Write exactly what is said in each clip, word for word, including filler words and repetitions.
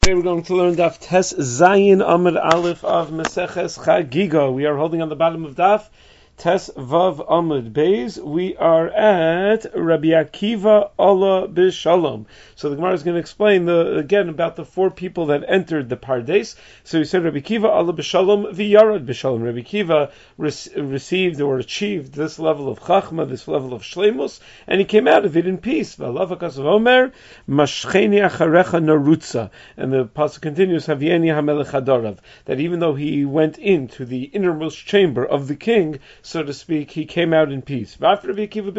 Today we're going to learn Daf Tes Zayin Amud Aleph of Maseches Chagiga. We are holding on the bottom of Daf Tes Vav Amud Beis. We are at Rabbi Akiva Allah B'Shalom. So the Gemara is going to explain the, again about the four people that entered the Pardes. So he said Rabbi Akiva Allah B'Shalom V'Yarad B'Shalom. Rabbi Akiva re- received or achieved this level of Chachma, this level of Shleimus, and he came out of it in peace. V'alav HaKasav Omer Mashcheni Acharecha Narutza. And the pasuk continues, Havieni HaMelech Hadarav, that even though he went into the innermost chamber of the king, so to speak, he came out in peace. And Rabbi Akiva,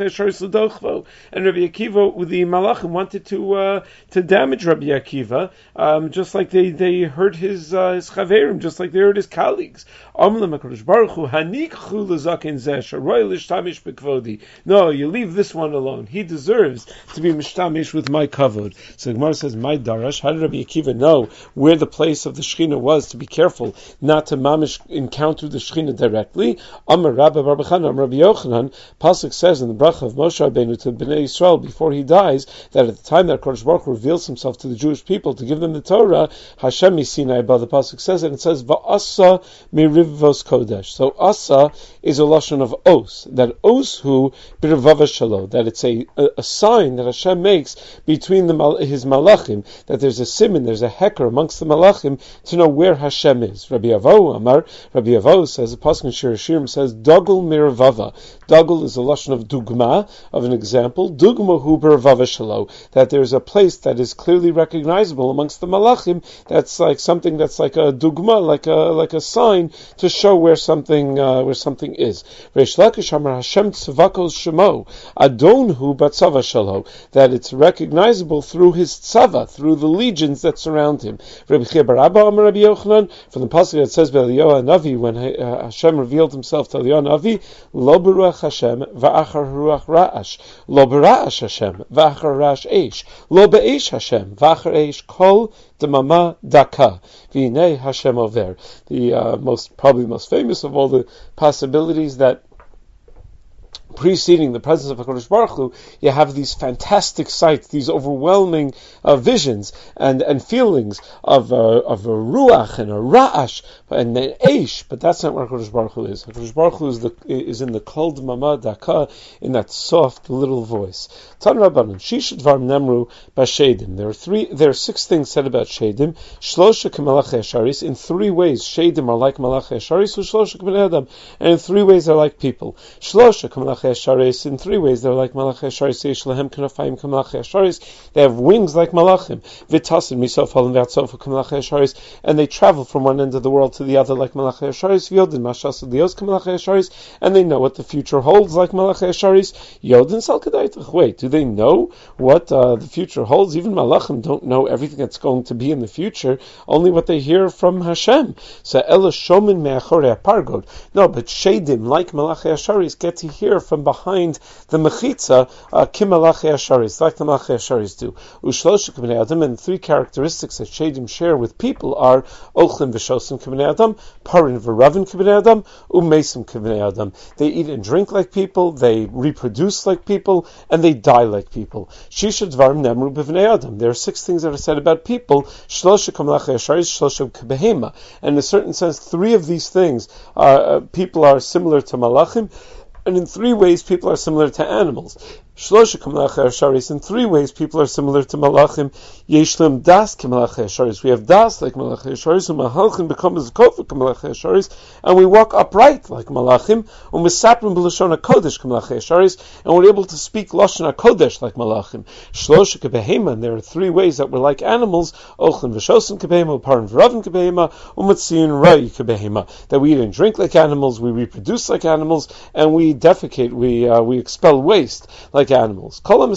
with the Malachim, wanted to uh, to damage Rabbi Akiva, um, just like they, they hurt his uh, his chaverim, just like they hurt his colleagues. No, you leave this one alone. He deserves to be mishtamish with my kavod. So the Gemara says, my darash, how did Rabbi Akiva know where the place of the Shechina was, to be careful not to mamish encounter the Shechina directly? Amar Rabbi Barbachan, Amar Rabbi Yochanan, Pasuk says in the bracha of Moshe Rabbeinu to Bnei Yisrael before he dies, that at the time that Kodesh Baruch Hu reveals himself to the Jewish people to give them the Torah, Hashem Sinai, but the Pasuk says, and it says, Va'asa mirivvos kodesh. So Asa is a lashon of os, that os hu birvava shalo, that it's a, a, a sign that Hashem makes between the his malachim, that there's a siman, there's a hecker amongst the malachim to know where Hashem is. Rabbi Avo Amar, Rabbi Avo says, the Pasuk in Shir Hashirim says, Dogel mirvava. Dogel is a lashon of dugma, of an example. Dugma hu birvava shalo, that there's a place that is clearly recognizable amongst the malachim, that's like something that's like a dugma, like a like a sign to show where something uh, where something is. Reish Lakish Amar Hashem tzvakos shemo Adon hu batzava shalo, that it's recognizable through his tzava, through the legions that surround him. Rabbi Chia bar Abba Amar Rabbi Yochanan, from the pasuk that says by Eliyahu Navi, when uh, Hashem revealed himself to Eliyahu Navi, Lo beruach Hashem va'achar ruach ra'ash, Lo bera'ash Hashem va'achar ra'ash eish, Lo be'eish Hashem va'achar eish kol Demama Daka, V'inei Hashem Over. The uh, most, probably most famous of all the possibilities that preceding the presence of HaKadosh Baruch Hu, you have these fantastic sights, these overwhelming uh, visions and, and feelings of, uh, of a ruach and a ra'ash and an eish, but that's not where HaKadosh Baruch Hu is. HaKadosh Baruch Hu is, the, is in the kol d'mama daka, in that soft little voice. Tan Rabbanan, Shisha Dvarim Nemru Bashedim. There are three, there are six things said about Shedim. Shlosha k'malachei Hasharis. In three ways, Shedim are like malachei Hasharis, u'shlosha k'bnei Adam. And in three ways, they're like people. Shlosha k'malachei Hasharis. In three ways, they're like malachei Hasharis. Yesh lahem kanafayim k'malachei Hasharis. They have wings like malachim. V'tasim misof halim v'atsof k'malachei Hasharis. And they travel from one end of the world to the other like malachei Hasharis. V'yodin mashas lios k'malachei Hasharis. And they know what the future holds like malachei Hasharis. Yodin sal kedaytach. Wait, do they know what uh, the future holds? Even malachim don't know everything that's going to be in the future, only what they hear from Hashem. So ela shomin me'achorei pargod. No, but Shedim, like malachei Hasharis, get to hear from behind the mechitza, uh, kim malachei Hasharis, like the malachei Hasharis do. Ushloshik k'bnei Adam, and three characteristics that Shedim share with people are ochlim v'shosim k'bnei Adam, parin v'ravin k'bnei Adam, umesim k'bnei Adam. They eat and drink like people, they reproduce like people, and they die like people. Shisha dvarim nemru b'vnei Adam. There are six things that are said about people. Shlosha k'malachei Hasharis, shlosha k'behema. And in a certain sense, three of these things, are, uh, people are similar to malachim, and in three ways, people are similar to animals. Shlosha k'malachei Hasharis. In three ways, people are similar to malachim. Yeshlim das k'malachei Hasharis. We have das like malachei Hasharis, and mahalchim become as kofa k'malachei Hasharis, and we walk upright like malachim. U'misaprim b'lashon hakodesh k'malachei Hasharis, and we're able to speak lashon hakodesh like malachim. Shlosha k'behema. And there are three ways that we're like animals: ochlim v'shosim k'behema, uparim v'ravin k'behema, u'matziyin rai k'behema. That we eat and drink like animals, we reproduce like animals, and we defecate, we uh, we expel waste like animals. Someone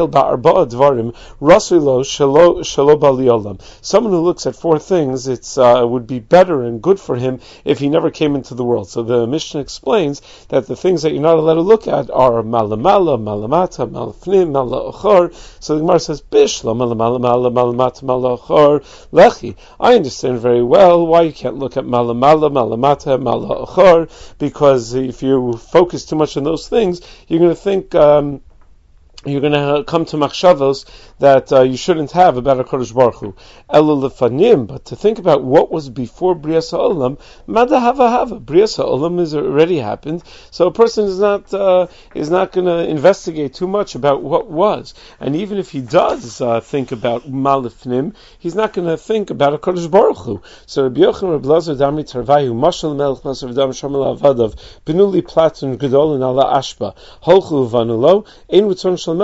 who looks at four things, it's uh, would be better and good for him if he never came into the world. So the Mishnah explains that the things that you're not allowed to look at are malamala, malamata, malafnim, malachor. So the Gemara says, Bishla, malamala, malamata, malachor, lechi. I understand very well why you can't look at malamala, malamata, malachor, because if you focus too much on those things, you're going to think um, you're going to come to machshavos that uh, you shouldn't have about HaKadosh Baruch Hu. Elu lefanim, but to think about what was before Brias HaOlam, mada hava hava. Brias HaOlam has already happened, so a person is not uh, is not going to investigate too much about what was. And even if he does uh, think about malifnim, he's not going to think about HaKadosh Baruch Hu. So Rabbi Yochanan, Rabbi Lazar, Dami Tarvayu, Mashal Melech, Masar V'dam Shamal Avadav, Benuli Platon Gedolin Ala Ashba, Holchu Vanulo, Ein Ritzon Shal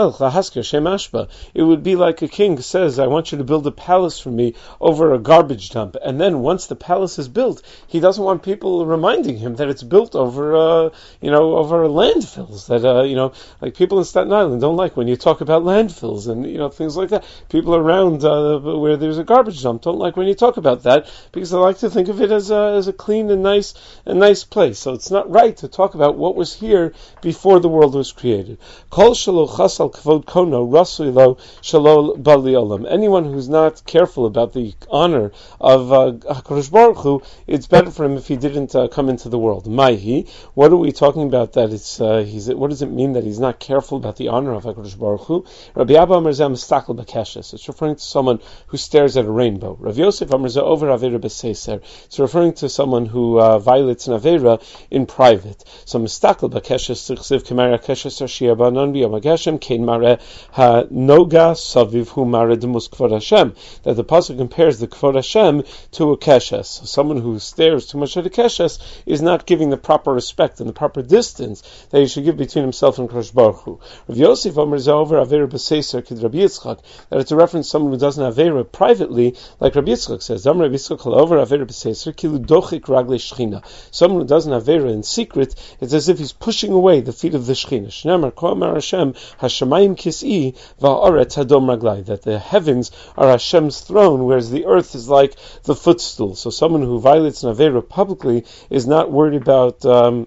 it would be like a king says, I want you to build a palace for me over a garbage dump. And then once the palace is built, he doesn't want people reminding him that it's built over, uh, you know, over landfills. That, uh, you know, like people in Staten Island don't like when you talk about landfills and, you know, things like that. People around uh, where there's a garbage dump don't like when you talk about that because they like to think of it as a, as a clean and nice, a nice place. So it's not right to talk about what was here before the world was created. Kol shelo Kvod Kono, Rasui Lo, Shalol Bali Olam. Anyone who's not careful about the honor of uh, HaKadosh Baruch Hu, it's better for him if he didn't uh, come into the world. Maihi, what are we talking about that it's, uh, he's, what does it mean that he's not careful about the honor of HaKadosh Baruch Hu? Rabbi Abba Amarza Mistakal Bakeshes. It's referring to someone who stares at a rainbow. Rav Yosef Amarza Over Avera Beseser. It's referring to someone who uh, violates an Avera in private. So Mistakal Bakeshes, Tichsiv Kemara Keshes Arshia Banan Biyom Hageshem, Kein Mare Ha Noga Saviv Hu Mare Demus Kvod Hashem. That the pasuk compares the Kvod Hashem to a Keshes. So someone who stares too much at a Keshes is not giving the proper respect and the proper distance that he should give between himself and Kadosh Baruch Hu. Rav Yosef Omer Zover Avera B'Seiser Kid Rabbi Yitzchak, that it's a reference to someone who does an Avera privately, like Rabbi Yitzchak says. Amar Rabbi Yitzchak Over Avera B'Seiser Kilu Dochik Ragle Shechina. Someone who does an Avera in secret, it's as if he's pushing away the feet of the Shechina. Shnamar Ko Amar Hashem Hashemayim Kis'i Va'aretz Hadom Raglai, that the heavens are Hashem's throne, whereas the earth is like the footstool. So someone who violates an Avera publicly is not worried about um,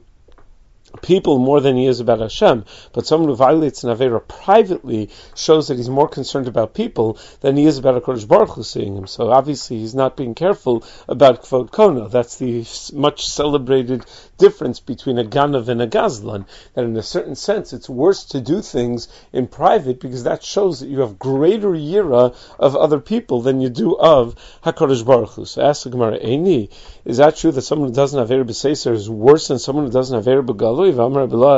people more than he is about Hashem, but someone who violates an Avera privately shows that he's more concerned about people than he is about HaKadosh Baruch Hu seeing him. So obviously he's not being careful about Kvod Kono. That's the much celebrated difference between a Ganav and a Gazlan, that in a certain sense it's worse to do things in private because that shows that you have greater yira of other people than you do of HaKadosh Baruch Hu. So ask the Gemara, Eini, is that true that someone who doesn't have Avera B'Seiser is worse than someone who doesn't have Avera B'Galui? If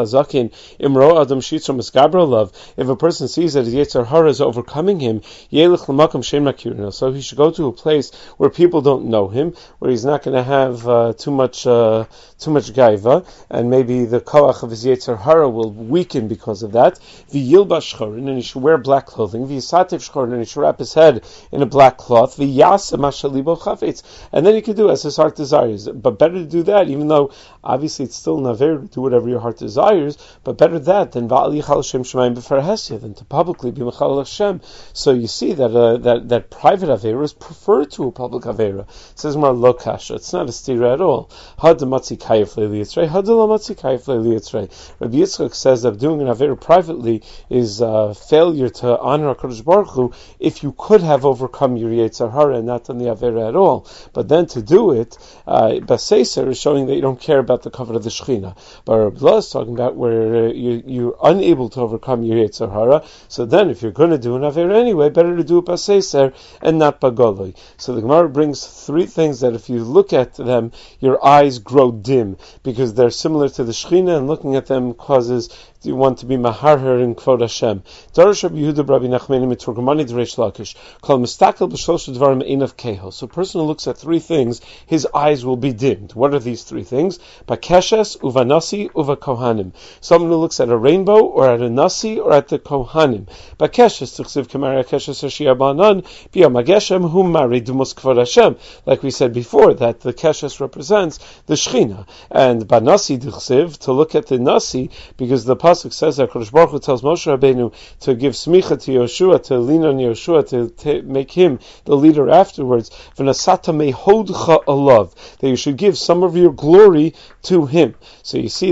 a person sees that his Yetzer Hara is overcoming him, so he should go to a place where people don't know him, where he's not going to have uh, too much uh, too much gaiva, and maybe the koach of his Yetzer Hara will weaken because of that. And he should wear black clothing. And he should wrap his head in a black cloth. And then he could do as his heart desires. But better to do that, even though obviously it's still naver to do whatever your heart desires, but better that than than to publicly be Mechal Hashem. So you see that uh, that that private avera is preferred to a public avera. It says more lo kasha. It's not a stira at all. Had matzi kayif leiliyitzrei, had lo matzi kayif leiliyitzrei. Rabbi Yitzchak says that doing an avera privately is uh, failure to honor HaKadosh Baruch Hu if you could have overcome your Yetzer Hara and not done the avera at all. But then to do it, uh, Baseiser is showing that you don't care about the cover of the Shechina. But Rabbi Blah is talking about where uh, you, you're unable to overcome your Yetzer Hara. So then, if you're going to do an Avera anyway, better to do it Baseiser and not Bagoloi. So the Gemara brings three things that if you look at them, your eyes grow dim, because they're similar to the Shechina, and looking at them causes you want to be maharher in Kvod Hashem. Darash Rabbi Yehuda Rabbi Nachmani Miturgamani D'Reish Lakish Kol Mistakel B'Shlosh Dvarim Einav Keho. So a person who looks at three things, his eyes will be dimmed. What are these three things? Bakeshes, Uvanasi, Uvakohanim. Someone who looks at a rainbow, or at a nasi, or at the Kohanim. Bakeshes Tichsiv Kamara Keshes Hashia Banan Biyam Hageshem Hu Mari Dumus Kvod Hashem. Like we said before, that the Keshes represents the Shechina, and Banasi Tichsiv, to look at the nasi, because the Pasuk says that Kadosh Baruch Hu tells Moshe Rabbeinu to give smicha to Yoshua, to lean on Yoshua, to, to make him the leader afterwards. V'nasata mehodcha alav, that you should give some of your glory to him. So you see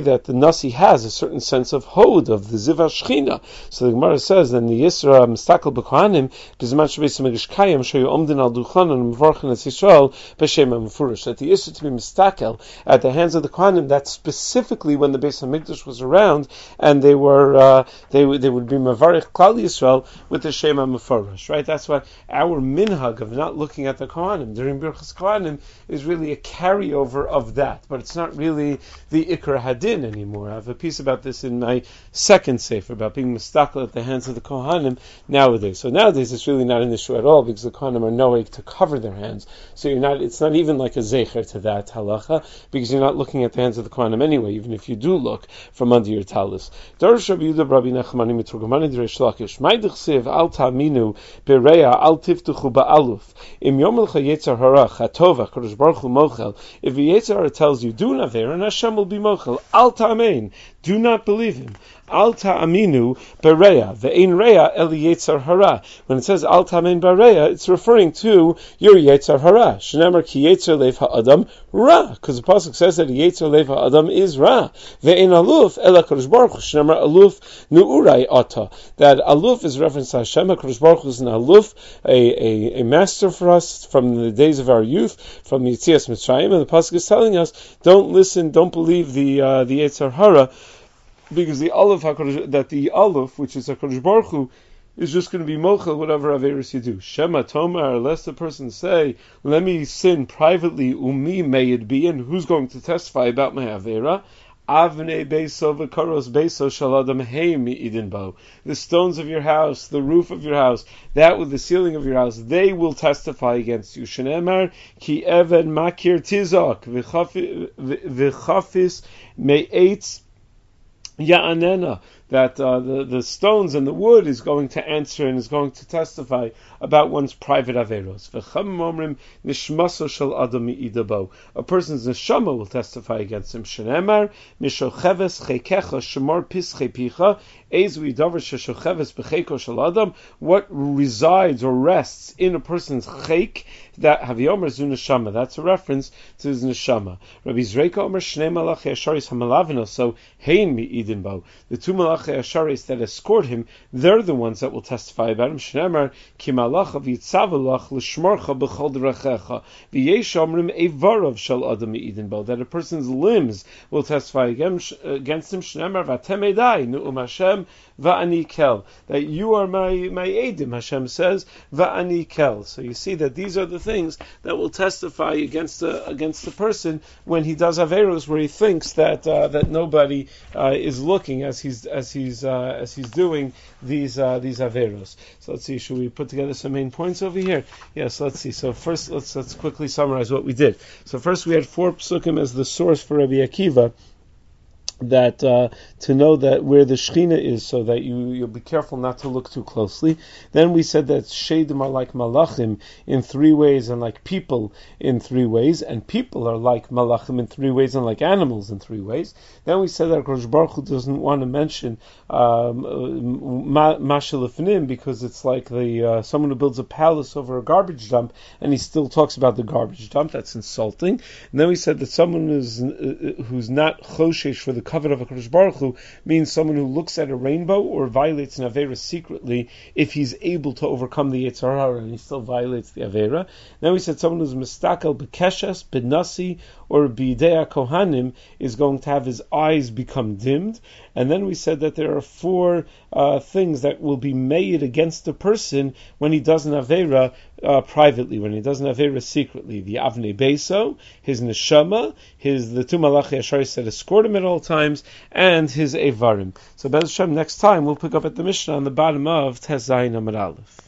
that the Nasi has a certain sense of Hod, of the Ziva Shechina. So the Gemara says, then the Yisra Mistakel B'Kohanim, B'Zman Shabbos Megish Kayim, Shoyu Omdin Al Duchanan, Mevorchen Es Yisrael, B'Shem HaMefurish. That the Yisra to be Mistakel at the hands of the Kohanim, that's specifically when the Beis HaMikdash was around, and they were, uh, they, they would be Mevarich Klal Yisrael with the Shem HaMefurish, right? That's why our minhag of not looking at the Kohanim during Birchas Kohanim is really a carryover of that, but it's not really the Ikar Hadin anymore. I have a piece about this in my second sefer, about being mistakel at the hands of the Kohanim nowadays. So nowadays it's really not an issue at all, because the Kohanim are knowing to cover their hands. So you're not, it's not even like a zecher to that halacha, because you're not looking at the hands of the Kohanim anyway, even if you do look from under your talus. Darish Rabbi Yehuda Rabbi Nachmani Miturgamani Dreish Lakish Maidich Siv Al Taminu Bereya Al Tiftuchu Ba'aluf Im Yomelcha Yetzer Hara Chatova Kodesh Baruch Hu Mochel. If the Yetzer Hara tells you do not and Hashem will be Mochel, Al Ta'amein, do not believe him. Al Ta'aminu Bereya, the Ein Reya Eli Yetzer Hara. When it says Al Ta'amein Bereya, it's referring to your Yetzer Hara. Shneimar Ki Yetzer Lev HaAdam Ra, because the pasuk says that Yetzer Lev HaAdam is Ra. The Ein Aluf Ela Kodesh Baruch Hu. Shneimar Aluf Nu'urai Ata. That Aluf is reference to Hashem. Kodesh Baruch Hu is an Aluf, a, a, a master for us from the days of our youth, from Yetzias Mitzrayim, and the pasuk is telling us, don't listen, don't believe the uh, the Yetzer Hara, because the Aleph HaKadosh, that the Aleph, which is HaKadosh Baruch Hu, is just going to be mochel whatever averis you do. Shema Tomar, lest the person say, let me sin privately, umi may it be, and who's going to testify about my avera? Avnei beiso v'karos beiso shaladam hei mi'idin bo. The stones of your house, the roof of your house, that with the ceiling of your house, they will testify against you. Shenemar ki even makir tizak v'chafis me'etz ya'anena. That uh, the, the stones and the wood is going to answer and is going to testify about one's private averos. A person's neshama will testify against him. Shenemar mishocheves chekecha shemar pische picha ezui davar sheshocheves becheko shel adam. What resides or rests in a person's chek, that Haviyomer zu neshama. That's a reference to his neshama. Rabbi Zreika Omer Shnei Malachi Asharis Hamalavino. So hein mi idin bo. The two Malachi Asharis that escort him, they're the ones that will testify about him. Shneimar ki malacha v'yitzavelach l'shmorcha b'chol derechecha v'yesh omrim evarav shel adam mi idin bo. That a person's limbs will testify against him. Shneimar v'atem edai nu'um Hashem va'ani kel. That you are my my edim. Hashem says va'ani kel. So you see that these are the things that will testify against the against the person when he does averos, where he thinks that uh, that nobody uh, is looking as he's as he's uh, as he's doing these uh, these averos. So let's see. Should we put together some main points over here? Yes. Let's see. So first, let's let's quickly summarize what we did. So first, we had four psukim as the source for Rabbi Akiva, that uh, to know that where the Shechina is, so that you, you'll be careful not to look too closely. Then we said that Sheidim are like Malachim in three ways, and like people in three ways, and people are like Malachim in three ways, and like animals in three ways. Then we said that Kodesh Baruch Hu doesn't want to mention Mashal um, because it's like the uh, someone who builds a palace over a garbage dump, and he still talks about the garbage dump. That's insulting. And then we said that someone who's, uh, who's not Choshesh for the cover of a Kodesh Baruch Hu means someone who looks at a rainbow or violates an Avera secretly if he's able to overcome the Yetzer Hara and he still violates the Avera. Then we said someone who's mistakel bekeshes, benasi, or bidei kohanim is going to have his eyes become dimmed. And then we said that there are four uh, things that will be made against a person when he does an Avera uh, privately, when he does an Avera secretly. The Avnei Beiso, his Neshama, his the two Malachi Asharis that escort him at all times, and his Evarim. So Be'ez Hashem, next time we'll pick up at the Mishnah on the bottom of Tes Zayin Amud Aleph.